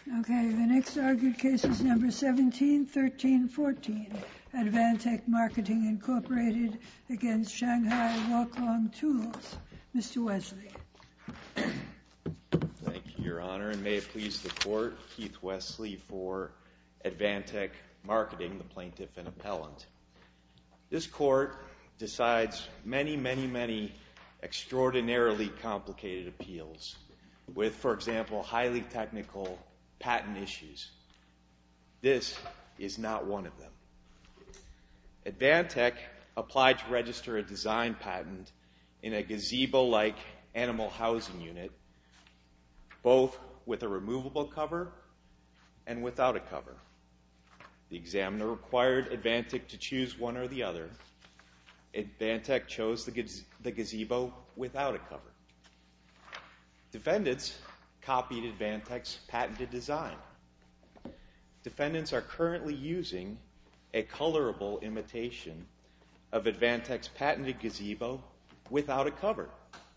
Okay, the next argued case is number 171314, Advantech Marketing Incorporated against Shanghai Wacom Tools. Mr. Wesley. Thank you, Your Honor, and may it please the Court, Keith Wesley for Advantech Marketing, the plaintiff and appellant. This Court decides many extraordinarily complicated appeals with, for example, highly technical patent issues. This is not one of them. Advantech applied to register a design patent in a gazebo-like animal housing unit, both with a removable cover and without a cover. The examiner required Advantech to choose one or the other. Advantech chose the gazebo without a cover. Defendants copied Advantech's patented design. Defendants are currently using a colorable imitation of Advantech's patented gazebo without a cover.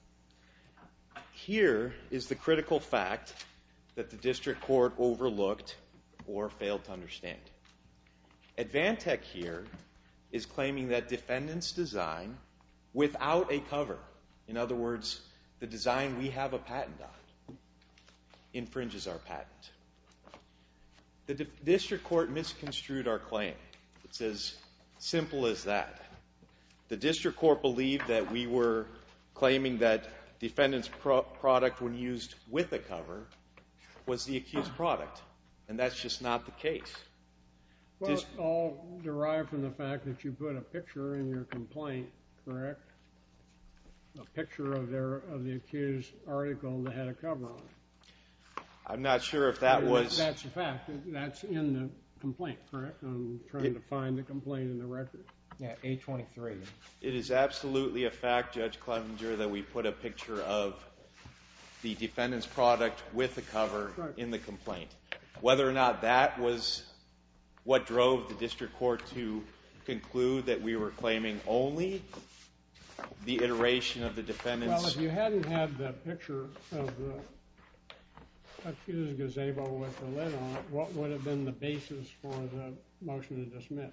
Here is the critical fact that the district court overlooked or failed to understand. Advantech here is claiming that defendants' design without a cover, in other words, the design we have a patent on, infringes our patent. The district court misconstrued our claim. It's as simple as that. The district court believed that we were claiming that defendant's product, when used with a cover, was the accused product, and that's just not the case. Well, it's all derived from the fact that you put a picture in your complaint, correct? A picture of the accused article that had a cover on it. I'm not sure if that was... That's a fact. That's in the complaint, correct? I'm trying to find the complaint in the record. Yeah, A23. It is absolutely a fact, Judge Clevenger, that we put a picture of the defendant's product with a cover in the complaint. Whether or not that was what drove the district court to conclude that we were claiming only the iteration of the defendant's... Well, if you hadn't had the picture of the accused gazebo with the lid on it, what would have been the basis for the motion to dismiss?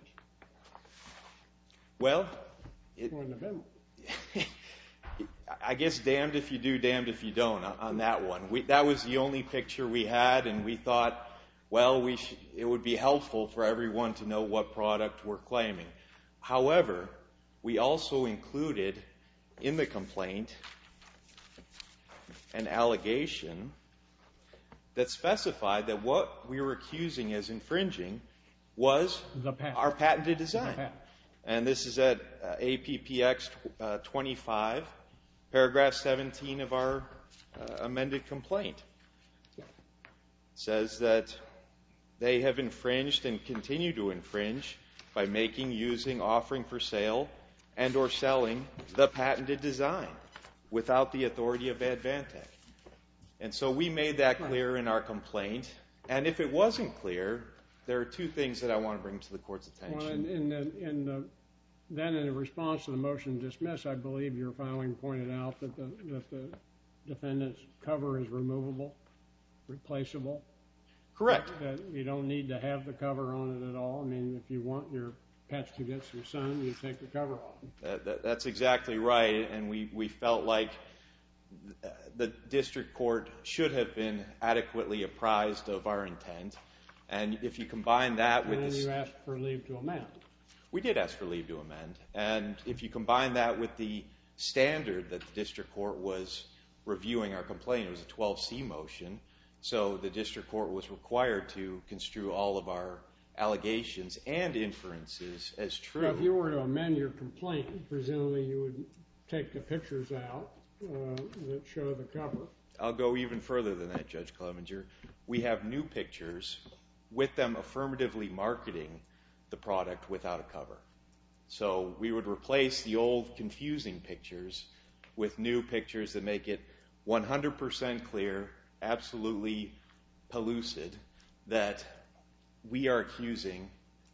Well, Wouldn't have been. I guess damned if you do, damned if you don't on that one. That was the only picture we had, and we thought, well, it would be helpful for everyone to know what product we're claiming. However, we also included in the complaint an allegation that specified that what we were accusing as infringing was our patented design. And this is at APPX 25, paragraph 17 of our amended complaint. It says that they have infringed and continue to infringe by making, using, offering for sale, and or selling the patented design without the authority of Advantech. And so we made that clear in our complaint. And if it wasn't clear, there are two things that I want to bring to the court's attention. Well, then in response to the motion to dismiss, I believe your filing pointed out that the defendant's cover is removable, replaceable. Correct. That you don't need to have the cover on it at all. I mean, if you want your pets to get some sun, you take the cover off. That's exactly right, and we felt like the district court should have been adequately apprised of our intent. And if you combine that with... And you asked for leave to amend. We did ask for leave to amend. And if you combine that with the standard that the district court was reviewing our complaint, it was a 12C motion, so the district court was required to construe all of our allegations and inferences as true. So if you were to amend your complaint, presumably you would take the pictures out that show the cover. I'll go even further than that, Judge Clevenger. We have new pictures with them affirmatively marketing the product without a cover. So we would replace the old confusing pictures with new pictures that make it 100% clear, absolutely pellucid, that we are accusing...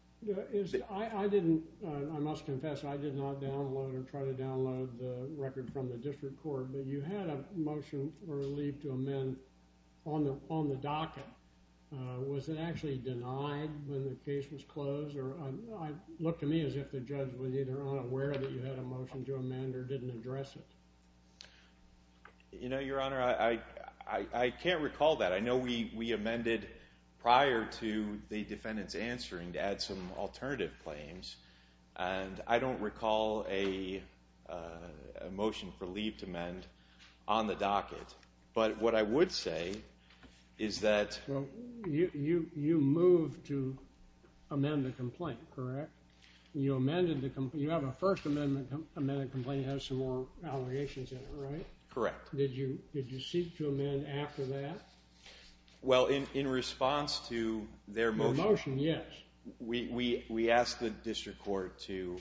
I must confess, I did not download or try to download the record from the district court, but you had a motion for leave to amend on the docket was it actually denied when the case was closed? Or it looked to me as if the judge was either unaware that you had a motion to amend or didn't address it. You know, Your Honor, I can't recall that. I know we amended prior to the defendant's answering to add some alternative claims, and I don't recall a motion for leave to amend on the docket. But what I would say is that... Well, you moved to amend the complaint, correct? You amended the complaint. You have a First Amendment complaint that has some more allegations in it, right? Correct. Did you seek to amend after that? Well, in response to their motion... Your motion, yes. We asked the district court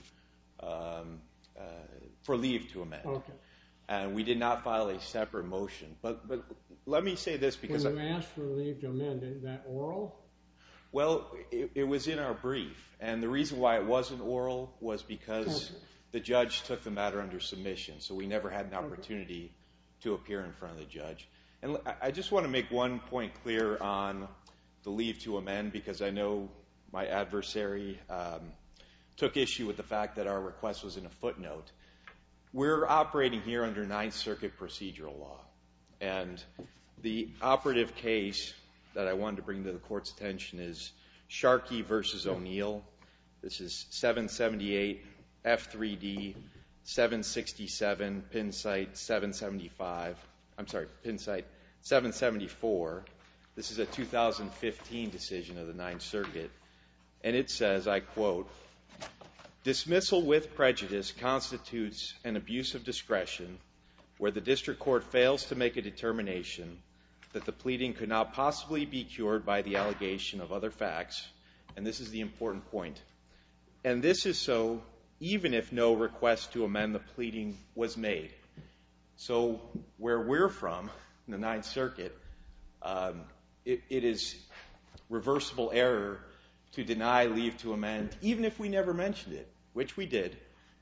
for leave to amend. Okay. And we did not file a separate motion. But let me say this because... When you asked for leave to amend, is that oral? Well, it was in our brief. And the reason why it wasn't oral was because the judge took the matter under submission. So we never had an opportunity to appear in front of the judge. And I just want to make one point clear on the leave to amend, because I know my adversary took issue with the fact that our request was in a footnote. We're operating here under Ninth Circuit procedural law. And the operative case that I wanted to bring to the court's attention is Sharkey v. O'Neill. This is 778 F3D 767 pin site 775. I'm sorry, pin site 774. This is a 2015 decision of the Ninth Circuit. And it says, I quote, "Dismissal with prejudice constitutes an abuse of discretion where the district court fails to make a determination that the pleading could not possibly be cured by the allegation of other facts." And this is the important point. "And this is so even if no request to amend the pleading was made." So where we're from, in the Ninth Circuit, it is reversible error to deny leave to amend, even if we never mentioned it, which we did.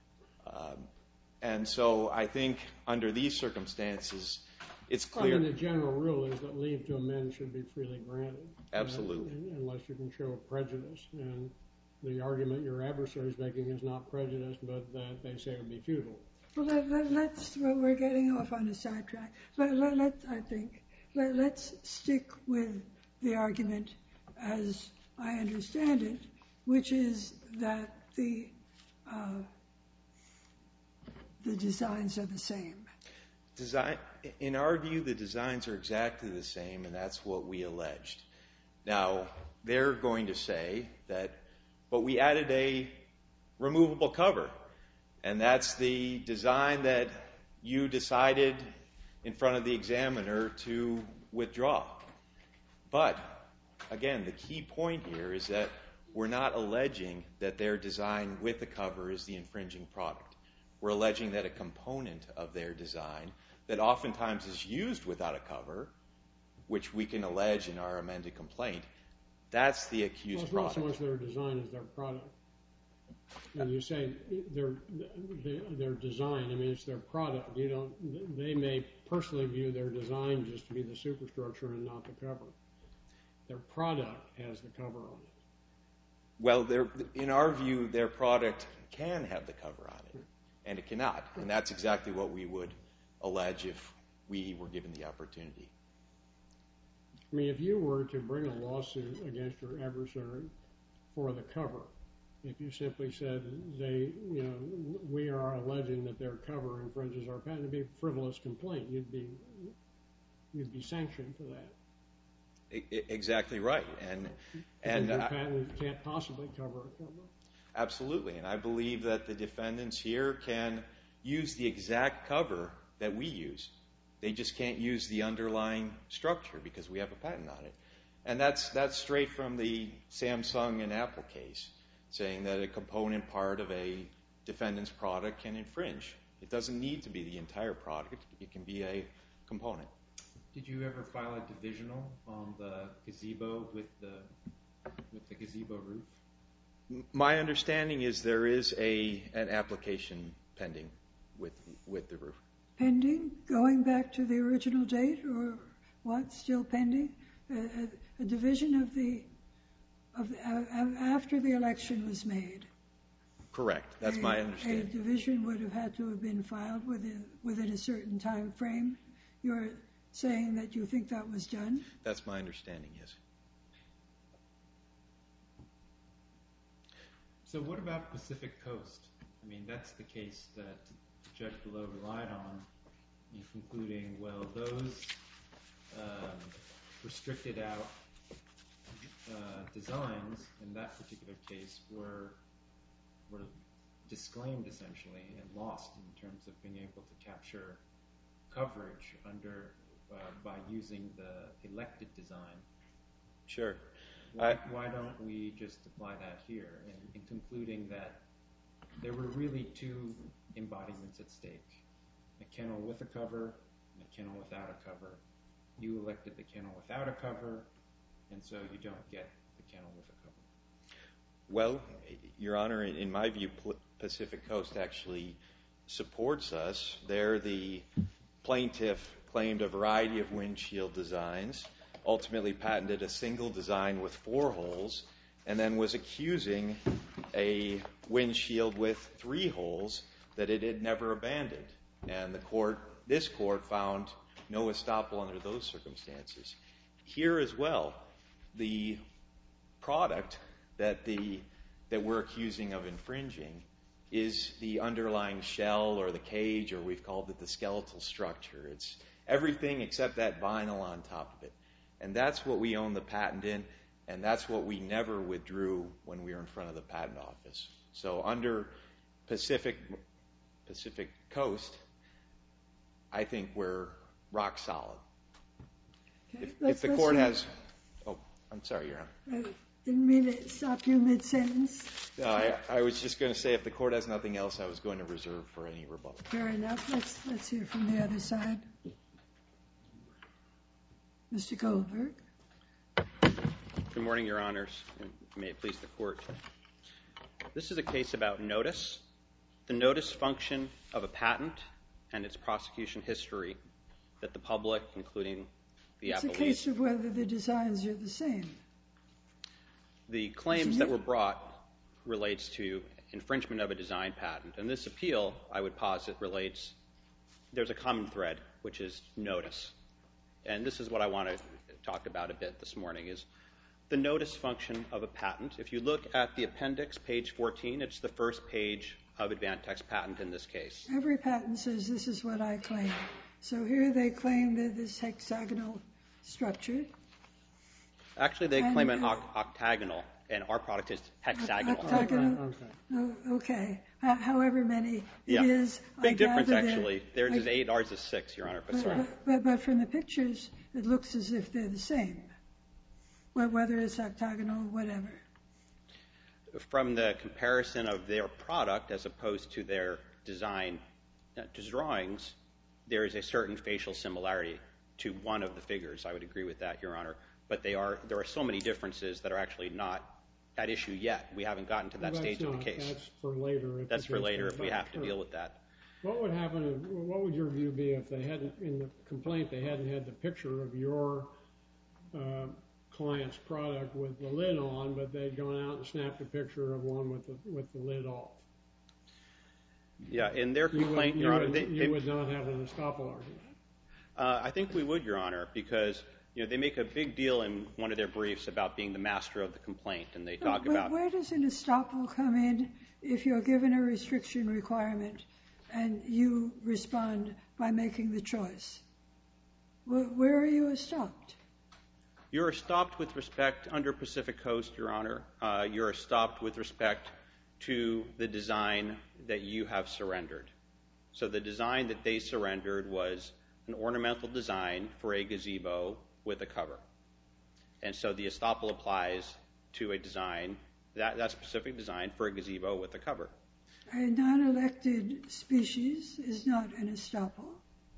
And so I think under these circumstances, it's clear... I mean, the general rule is that leave to amend should be freely granted. Absolutely. Unless you can show prejudice. And the argument your adversary is making is not prejudice, but that they say it would be futile. Well, we're getting off on a sidetrack. Let's stick with the argument as I understand it, which is that the designs are the same. In our view, the designs are exactly the same, and that's what we alleged. Now, they're going to say that, but we added a removable cover, and that's the design that you decided in front of the examiner to withdraw. But, again, the key point here is that we're not alleging that their design with the cover is the infringing product. We're alleging that a component of their design that oftentimes is used without a cover, which we can allege in our amended complaint, that's the accused product. It's not so much their design as their product. And you say their design, I mean, it's their product. They may personally view their design just to be the superstructure and not the cover. Their product has the cover on it. Well, in our view, their product can have the cover on it, and it cannot. And that's exactly what we would allege if we were given the opportunity. I mean, if you were to bring a lawsuit against your adversary for the cover, if you simply said we are alleging that their cover infringes our patent, it'd be a frivolous complaint. You'd be sanctioned for that. Exactly right. And your patent can't possibly cover a cover. Absolutely. And I believe that the defendants here can use the exact cover that we use. They just can't use the underlying structure because we have a patent on it. And that's straight from the Samsung and Apple case, saying that a component part of a defendant's product can infringe. It doesn't need to be the entire product. It can be a component. Did you ever file a divisional on the gazebo with the gazebo roof? My understanding is there is an application pending with the roof. Pending? Going back to the original date, or what? Still pending? a division after the election was made. Correct. That's my understanding. A division would have had to have been filed within a certain time frame. You're saying that you think that was done? That's my understanding, yes. So what about Pacific Coast? I mean, that's the case that the judge below relied on in concluding, well, those restricted out designs in that particular case were disclaimed essentially and lost in terms of being able to capture coverage by using the elected design. Sure. Why don't we just apply that here in concluding that there were really two embodiments at stake, a kennel with a cover and a kennel without a cover. You elected the kennel without a cover, and so you don't get the kennel with a cover. Well, Your Honor, in my view, Pacific Coast actually supports us. There, the plaintiff claimed a variety of windshield designs, ultimately patented a single design with 4 holes, and then was accusing a windshield with 3 holes that it had never abandoned. And this court found no estoppel under those circumstances. Here as well, the product that we're accusing of infringing is the underlying shell or the cage, or we've called it the skeletal structure. It's everything except that vinyl on top of it. And that's what we own the patent in, and that's what we never withdrew when we were in front of the patent office. So under Pacific Coast, I think we're rock solid. Okay, if the court has... Oh, I'm sorry, Your Honor. Didn't mean to stop you mid-sentence. No, I was just going to say if the court has nothing else, I was going to reserve for any rebuttal. Fair enough. Let's hear from the other side. Mr. Goldberg. Good morning, Your Honors, and may it please the Court. This is a case about notice, the notice function of a patent, and its prosecution history that the public, including the appellees... It's a case of whether the designs are the same. The claims that were brought relates to infringement of a design patent. And this appeal, I would posit, relates... There's a common thread, which is notice. And this is what I want to talk about a bit this morning, is the notice function of a patent. If you look at the appendix, page 14, it's the first page of Advantech's patent in this case. Every patent says this is what I claim. So here they claim that this hexagonal structure. Actually, they claim an octagonal, and our product is hexagonal. Octagonal? Okay. However many it is. Big difference, actually. Theirs is 8, ours is 6, Your Honor. But from the pictures, it looks as if they're the same, whether it's octagonal or whatever. From the comparison of their product as opposed to their design drawings, there is a certain facial similarity to one of the figures. I would agree with that, Your Honor. But there are so many differences that are actually not at issue yet. We haven't gotten to that stage of the case. That's for later. That's for later if we have to deal with that. What would happen? What would your view be if they hadn't, in the complaint, they hadn't had the picture of your client's product with the lid on, but they'd gone out and snapped a picture of one with the lid off? Yeah, in their complaint, Your Honor, you would not have an estoppel argument. I think we would, Your Honor, because they make a big deal in one of their briefs about being the master of the complaint, and they talk about... Where does an estoppel come in if you're given a restriction requirement and you respond by making the choice? Where are you estopped? You're estopped with respect under Pacific Coast, Your Honor. You're estopped with respect to the design that you have surrendered. So the design that they surrendered was an ornamental design for a gazebo with a cover. And so the estoppel applies to a design, that specific design for a gazebo with a cover. A non-elected species is not an estoppel.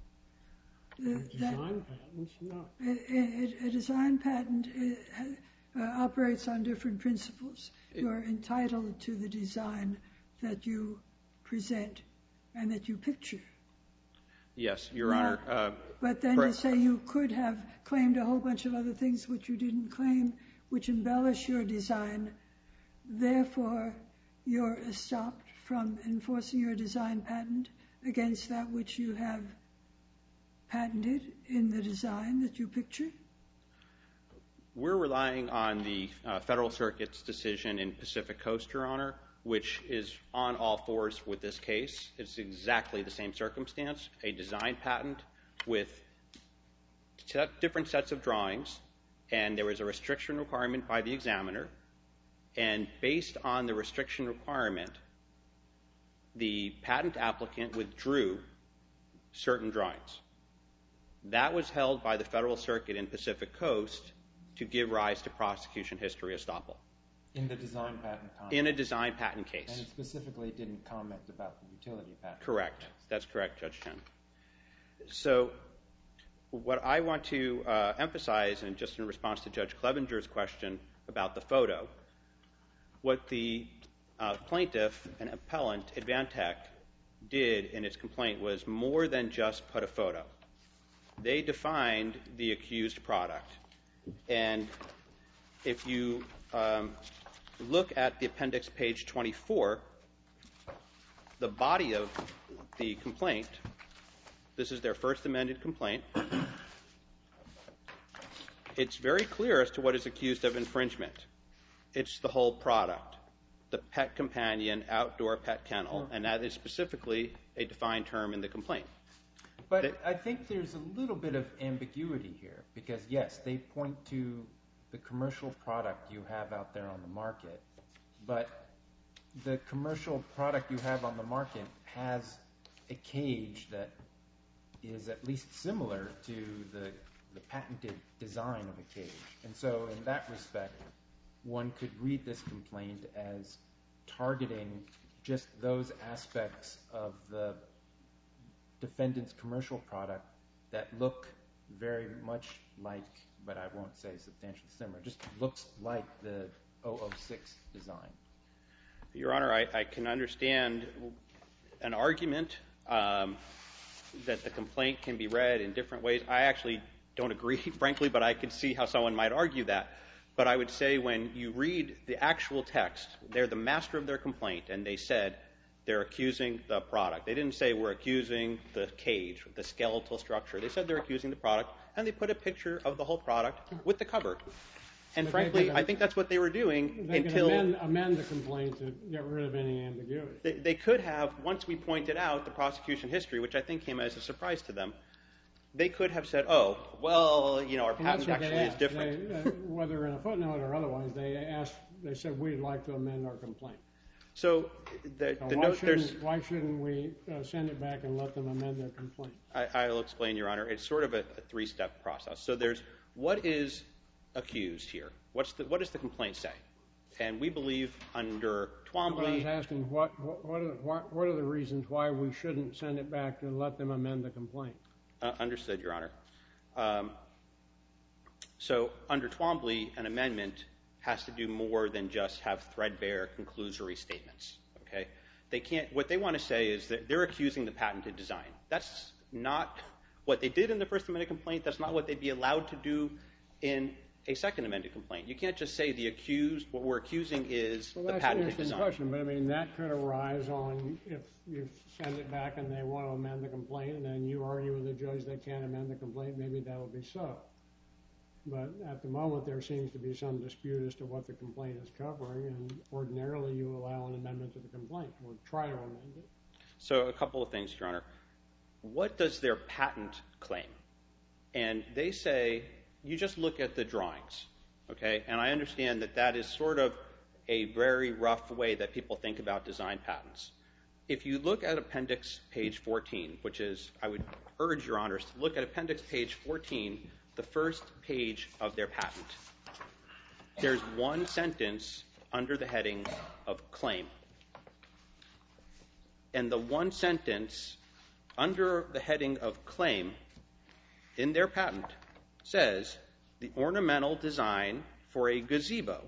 Design patents, no. A design patent operates on different principles. You're entitled to the design that you present and that you picture. Yes, Your Honor. But then you say you could have claimed a whole bunch of other things which you didn't claim, which embellish your design. Therefore, you're stopped from enforcing your design patent against that which you have patented in the design that you pictured? We're relying on the Federal Circuit's decision in Pacific Coast, Your Honor, which is on all fours with this case. It's exactly the same circumstance, a design patent with different sets of drawings, and there was a restriction requirement by the examiner, and based on the restriction requirement, the patent applicant withdrew certain drawings. That was held by the Federal Circuit in Pacific Coast to give rise to prosecution history estoppel. In the design patent context? In a design patent case. And it specifically didn't comment about the utility patent? Correct. That's correct, Judge Chen. So what I want to emphasize, and just in response to Judge Clevenger's question about the photo, what the plaintiff and appellant, Advantech, did in its complaint was more than just put a photo. They defined the accused product. And if you look at the appendix page 24, the body of the complaint, this is their first amended complaint, it's very clear as to what is accused of infringement. It's the whole product, the pet companion outdoor pet kennel, and that is specifically a defined term in the complaint. But I think there's a little bit of ambiguity here, because yes, they point to the commercial product you have out there on the market, but the commercial product you have on the market has a cage that is at least similar to the patented design of a cage. And so in that respect, one could read this complaint as targeting just those aspects of the defendant's commercial product that look very much like, but I won't say substantially similar, just looks like the 006 design. Your Honor, I can understand an argument that the complaint can be read in different ways. I actually don't agree, frankly, but I could see how someone might argue that. But I would say when you read the actual text, they're the master of their complaint, and they said they're accusing the product. They didn't say we're accusing the cage, the skeletal structure. They said they're accusing the product, and they put a picture of the whole product with the cover. And frankly, I think that's what they were doing until... They could amend the complaint to get rid of any ambiguity. They could have, once we pointed out the prosecution history, which I think came as a surprise to them, they could have said, oh, well, you know, our patent actually is different. Whether in a footnote or otherwise, they said we'd like to amend our complaint. So why shouldn't we send it back and let them amend their complaint? I'll explain, Your Honor. It's sort of a three-step process. So there's what is accused here? What does the complaint say? And we believe under Twombly... I was asking what are the reasons why we shouldn't send it back and let them amend the complaint? Understood, Your Honor. So under Twombly, an amendment has to do more than just have threadbare conclusory statements. Okay? What they want to say is that they're accusing the patented design. That's not what they did in the First Amendment complaint. That's not what they'd be allowed to do in a Second Amendment complaint. You can't just say what we're accusing is the patented design. Well, that's an interesting question, but I mean, that could arise on if you send it back and they want to amend the complaint, and then you argue with the judge they can't amend the complaint, maybe that would be so. But at the moment, there seems to be some dispute as to what the complaint is covering, and ordinarily you allow an amendment to the complaint, or try to amend it. So a couple of things, Your Honor. What does their patent claim? And they say, you just look at the drawings, okay? And I understand that that is sort of a very rough way that people think about design patents. If you look at appendix page 14, which is, I would urge Your Honors to look at appendix page 14, the first page of their patent. There's one sentence under the heading of claim. And the one sentence under the heading of claim in their patent says the ornamental design for a gazebo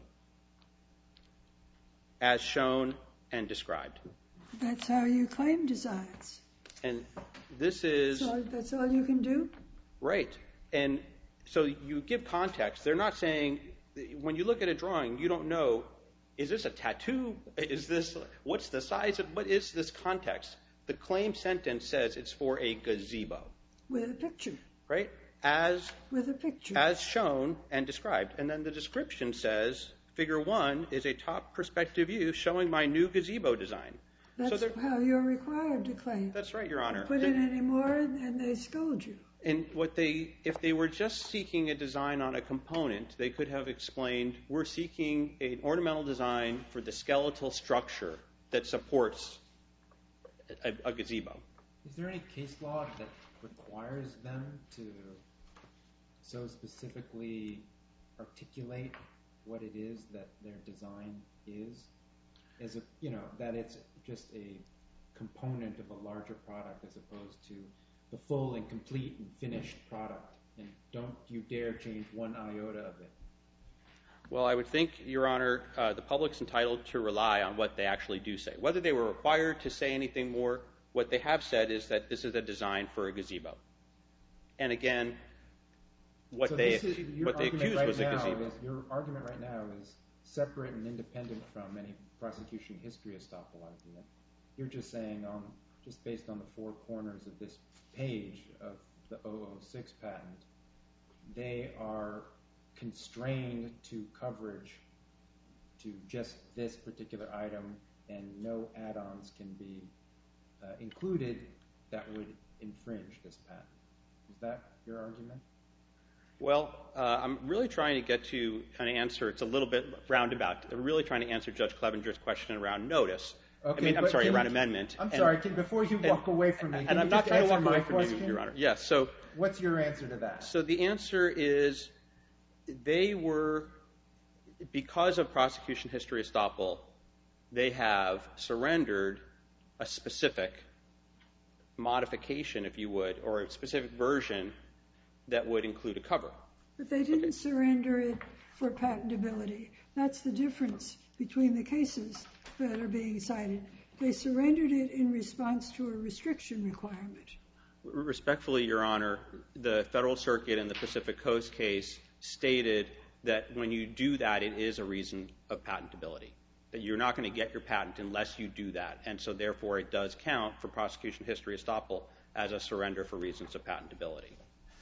as shown and described. That's how you claim designs. And this is... So that's all you can do? Right. And so you give context. They're not saying, when you look at a drawing, you don't know, is this a tattoo? What's the size of, what is this context? The claim sentence says it's for a gazebo. With a picture. Right? With a picture. As shown and described. And then the description says, Figure 1 is a top perspective view showing my new gazebo design. That's how you're required to claim. That's right, Your Honor. Put in any more and they scold you. And if they were just seeking a design on a component, they could have explained, we're seeking an ornamental design for the skeletal structure that supports a gazebo. Is there any case law that requires them to so specifically articulate what it is that their design is? That it's just a component of a larger product as opposed to the full and complete and finished product, and don't you dare change one iota of it. Well, I would think, Your Honor, the public's entitled to rely on what they actually do say. Whether they were required to say anything more, what they have said is that this is a design for a gazebo. And again, what they accused was a gazebo. Your argument right now is separate and independent from any prosecution history estoppel argument. You're just saying, just based on the four corners of this page of the 006 patent, they are constrained to coverage to just this particular item, and no add-ons can be included that would infringe this patent. Is that your argument? Well, I'm really trying to get to an answer. It's a little bit roundabout. I'm really trying to answer Judge Clevenger's question around notice. Okay, around amendment. I'm sorry, before you walk away from me, and I'm not trying to walk away from you, Your Honor. Yes. So what's your answer to that? So the answer is they were, because of prosecution history estoppel, they have surrendered a specific modification, if you would, or a specific version that would include a cover. But they didn't surrender it for patentability. That's the difference between the cases that are being cited. They surrendered it in response to a restriction requirement. Respectfully, Your Honor, the Federal Circuit in the Pacific Coast case stated that when you do that, it is a reason of patentability, that you're not going to get your patent unless you do that. And so, therefore, it does count for prosecution history estoppel as a surrender for reasons of patentability.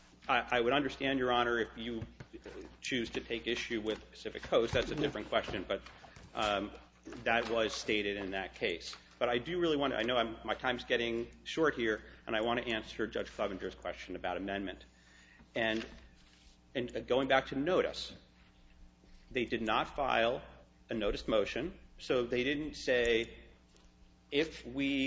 I would understand, Your Honor, if you choose to take issue with Pacific Coast. That's a different question, but that was stated in that case. But I do really want to, I know my time's getting short here, and I want to answer Judge Clevenger's question about amendment. And going back to notice, they did not file a notice motion, so they didn't say if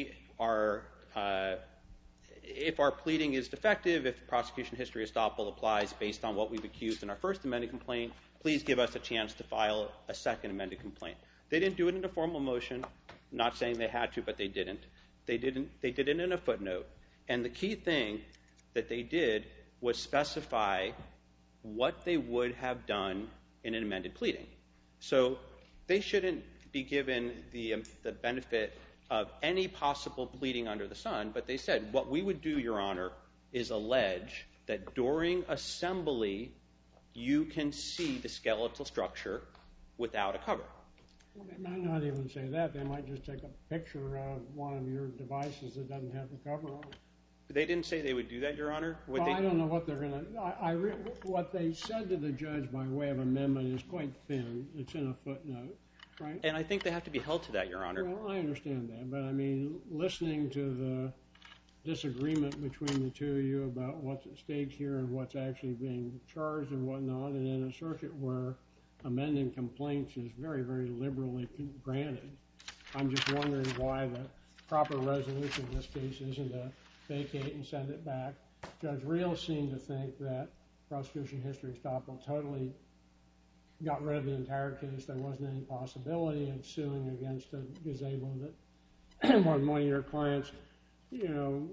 our pleading is defective, if prosecution history estoppel applies based on what we've accused in our first amended complaint, please give us a chance to file a second amended complaint. They didn't do it in a formal motion, not saying they had to, but they didn't. They did it in a footnote. And the key thing that they did was specify what they would have done in an amended pleading. So they shouldn't be given the benefit of any possible pleading under the sun, but they said, what we would do, Your Honor, is allege that during assembly you can see the skeletal structure without a cover. Well, they might not even say that. They might just take a picture of one of your devices that doesn't have the cover on it. They didn't say they would do that, Your Honor? I don't know what they're going to... What they said to the judge by way of amendment is quite thin. It's in a footnote, right? And I think they have to be held to that, Your Honor. Well, I understand that. But, I mean, listening to the disagreement between the two of you about what's at stake here and what's actually being charged and whatnot, and in a circuit where amending complaints is very, very liberally granted, I'm just wondering why the proper resolution in this case isn't to vacate and send it back. Judge Reel seemed to think that prosecution history estoppel totally got rid of the entire case. There wasn't any possibility of suing against a gazebo that one of your clients, you know,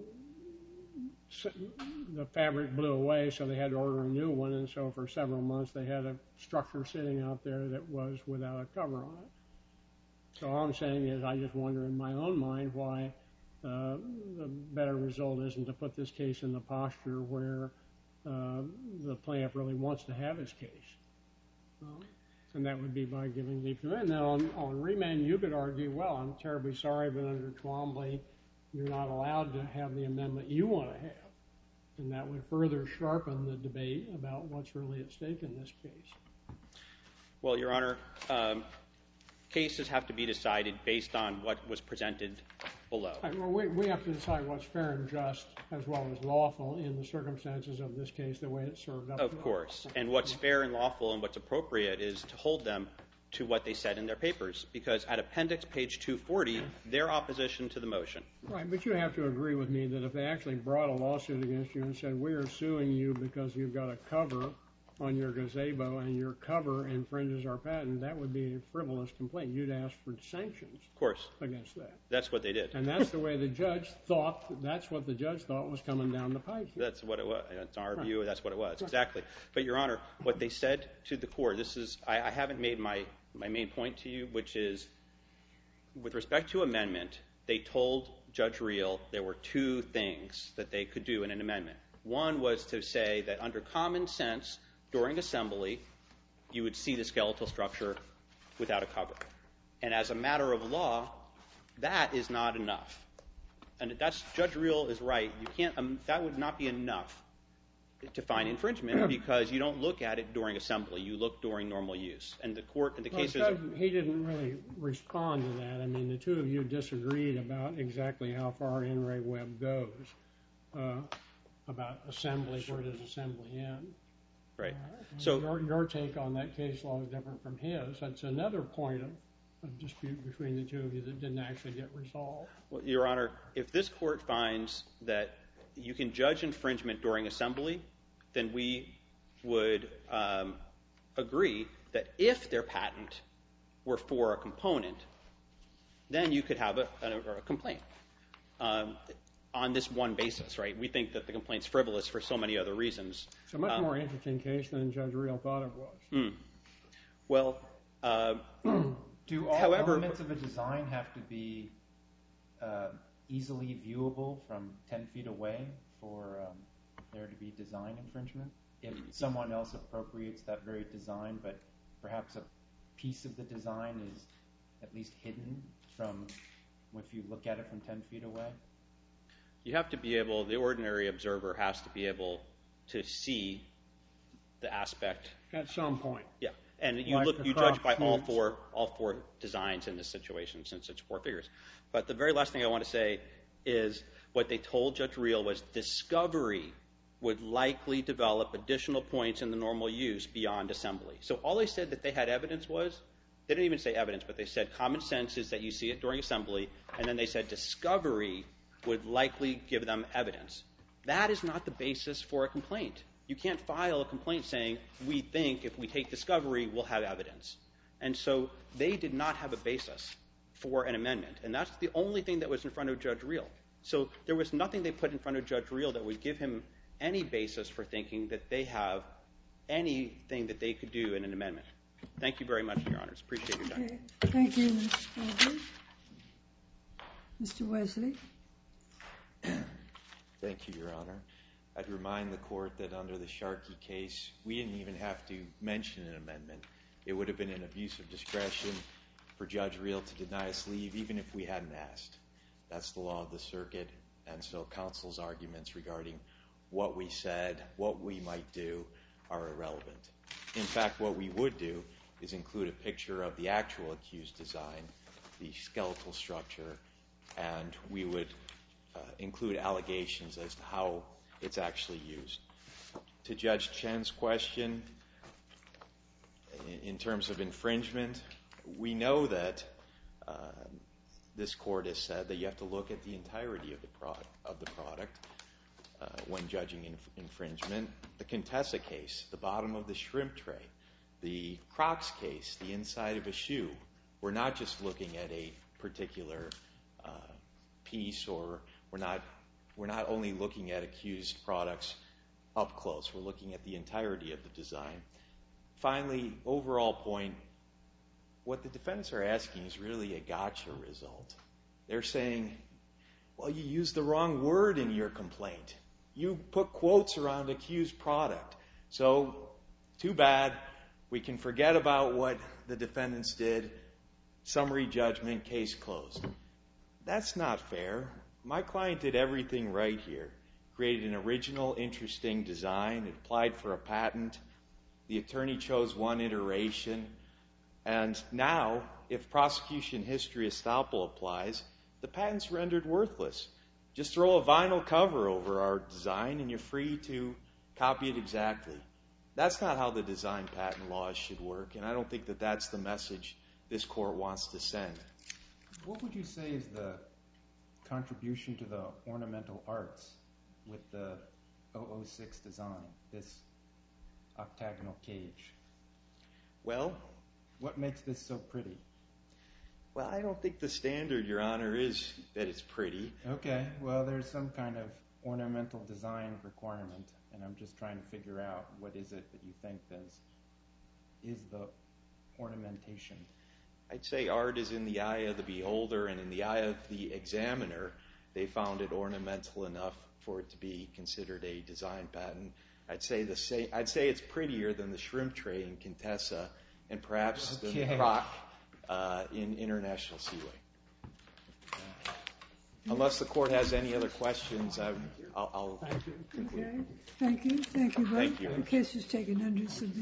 the fabric blew away, so they had to order a new one, and so for several months they had a structure sitting out there that was without a cover on it. So all I'm saying is I just wonder in my own mind why the better result isn't to put this case in the posture where the plaintiff really wants to have his case. And that would be by giving leave to amend. Now, on remand, you could argue, well, I'm terribly sorry, but under Twombly, you're not allowed to have the amendment you want to have. And that would further sharpen the debate about what's really at stake in this case. Well, Your Honor, cases have to be decided based on what was presented below. Well, we have to decide what's fair and just as well as lawful in the circumstances of this case, the way it's served up. Of course. And what's fair and lawful and what's appropriate is to hold them to what they said in their papers, because at appendix page 240, their opposition to the motion. Right, but you have to agree with me that if they actually brought a lawsuit against you and said, we are suing you because you've got a cover on your gazebo and your cover infringes our patent, that would be a frivolous complaint. You'd ask for sanctions. Of course. Against that. That's what they did. And that's the way the judge thought, that's what the judge thought was coming down the pipe. That's what it was. That's our view. That's what it was. Exactly. But, Your Honor, what they said to the court, this is, I haven't made my main point to you, which is, with respect to amendment, they told Judge Reel there were two things that they could do in an amendment. One was to say that under common sense, during assembly, you would see the skeletal structure without a cover. And as a matter of law, that is not enough. And that's, Judge Reel is right. You can't, that would not be enough to find infringement because you don't look at it during assembly. You look during normal use. And the court, in the cases... He didn't really respond to that. I mean, the two of you disagreed about exactly how far In re Web goes about assembly, where does assembly end. Right. So your take on that case law is different from his. That's another point of dispute between the two of you that didn't actually get resolved. Well, Your Honor, if this court finds that you can judge infringement during assembly, then we would agree that if their patent were for a component, then you could have a complaint on this one basis, right? We think that the complaint's frivolous for so many other reasons. It's a much more interesting case than Judge Reel thought it was. Well, do all elements of a design have to be easily viewable from 10 feet away for there to be design infringement? If someone else appropriates that very design, but perhaps a piece of the design is at least hidden from if you look at it from 10 feet away? You have to be able, the ordinary observer has to be able to see the aspect. At some point. Yeah. And you judge by all four designs in this situation, since it's four figures. But the very last thing I want to say is what they told Judge Reel was discovery would likely develop additional points in the normal use beyond assembly. So all they said that they had evidence was, they didn't even say evidence, but they said common sense is that you see it during assembly, and then they said discovery would likely give them evidence. That is not the basis for a complaint. You can't file a complaint saying, we think if we take discovery, we'll have evidence. And so they did not have a basis for an amendment. And that's the only thing that was in front of Judge Reel. So there was nothing they put in front of Judge Reel that would give him any basis for thinking that they have anything that they could do in an amendment. Thank you very much, Your Honors. Appreciate your time. Okay. Thank you, Mr. Wesley. Mr. Wesley. Thank you, Your Honor. I'd remind the court that under the Sharkey case, we didn't even have to mention an amendment. It would have been an abuse of discretion for Judge Reel to deny us leave, even if we hadn't asked. That's the law of the circuit. And so counsel's arguments regarding what we said, what we might do, are irrelevant. In fact, what we would do is include a picture of the actual accused design, the skeletal structure, and we would include allegations as to how it's actually used. To Judge Chen's question, in terms of infringement, we know that this court has said that you have to look at the entirety of the product when judging infringement. The Contessa case, the bottom of the shrimp tray, the Crocs case, the inside of a shoe, we're not just looking at a particular piece, or we're not only looking at accused products up close. We're looking at the entirety of the design. Finally, overall point, what the defendants are asking is really a gotcha result. They're saying, Well, you used the wrong word in your complaint. You put quotes around accused product. So, too bad. We can forget about what the defendants did. Summary judgment, case closed. That's not fair. My client did everything right here. Created an original, interesting design. It applied for a patent. The attorney chose one iteration. And now, if prosecution history estoppel applies, the patent's rendered worthless. Just throw a vinyl cover over our design and you're free to copy it exactly. That's not how the design patent laws should work, and I don't think that that's the message this court wants to send. What would you say is the contribution to the ornamental arts with the 006 design, this octagonal cage? Well, what makes this so pretty? Well, I don't think the standard, Your Honor, is that it's pretty. Okay, well, there's some kind of ornamental design requirement, and I'm just trying to figure out what is it that you think is the ornamentation. I'd say art is in the eye of the beholder, and in the eye of the examiner, they found it ornamental enough for it to be considered a design patent. I'd say it's prettier than the shrimp tray in Contessa, and perhaps the croc in International Seaway. Unless the court has any other questions, I'll conclude. Okay. Thank you. Thank you both. Thank you. The case is taken under submission.